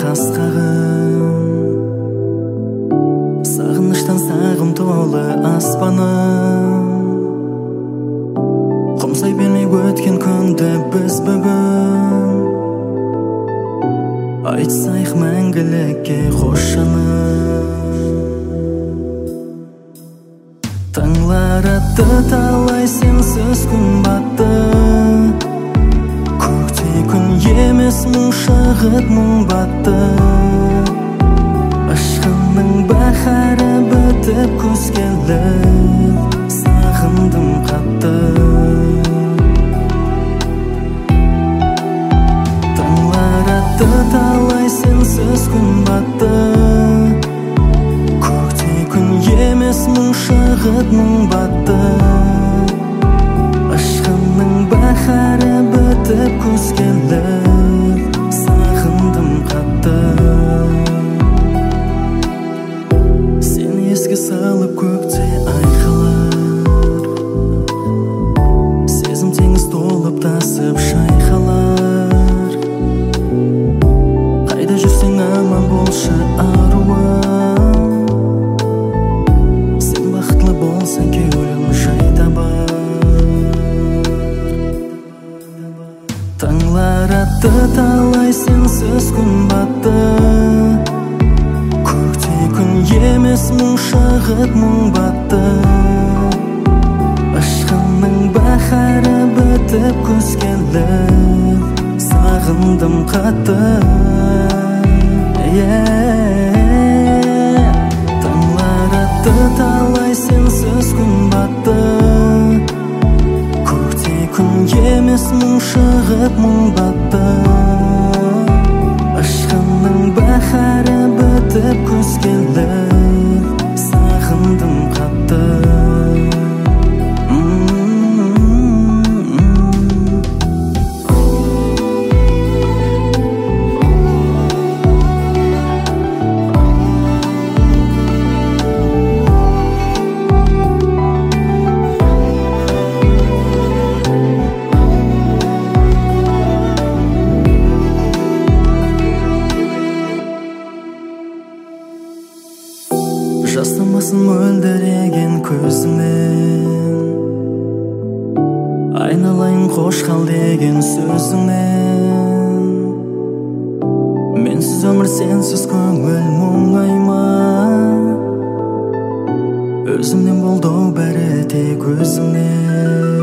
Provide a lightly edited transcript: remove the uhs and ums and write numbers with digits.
асқағым, сағыныштан сағым толы аспаным. Құмсай бермей өткен күнді біз бүгін айтсайық мәңгілікке қош жаным. Таңлар атты талай сенсіз күн батты, көкте күн емес мұң шағып мұң батты. Ашқанның бақары бітіп көз келіп, сағындым қатты. Таңлар атты талай сенсіз күн батты, көкте күн емес мұң шағып мұң батты. Ашқанның бақары бітіп көз келіп, сағындым қатты. Сен еске салып көкте айқалар, сезім теңіз толып тасып шайқалар. Қайда жүрсең аман болшы аруым, сен бақытлы болсаң кеуілім жай табар. Таңлар атты талай сенсіз күн батты, көкте күн емес мұң шағып мұң батты. Ашқанның бақары бітіп көз келіп, сағындым қатты. Таңлар атты талай сенсіз күн батты, көкте күн емес мұң шағып мұң батты. Ашқанның бақары бітіп көз келіп, сағындым қатты. Жастамасын мөлдіреген көзіңнен, айналайын қош қал деген сөзіңнен. Менсіз өмір сенсіз көңіл мұңайма, өзімнен болды бәрі тек өзіңнен.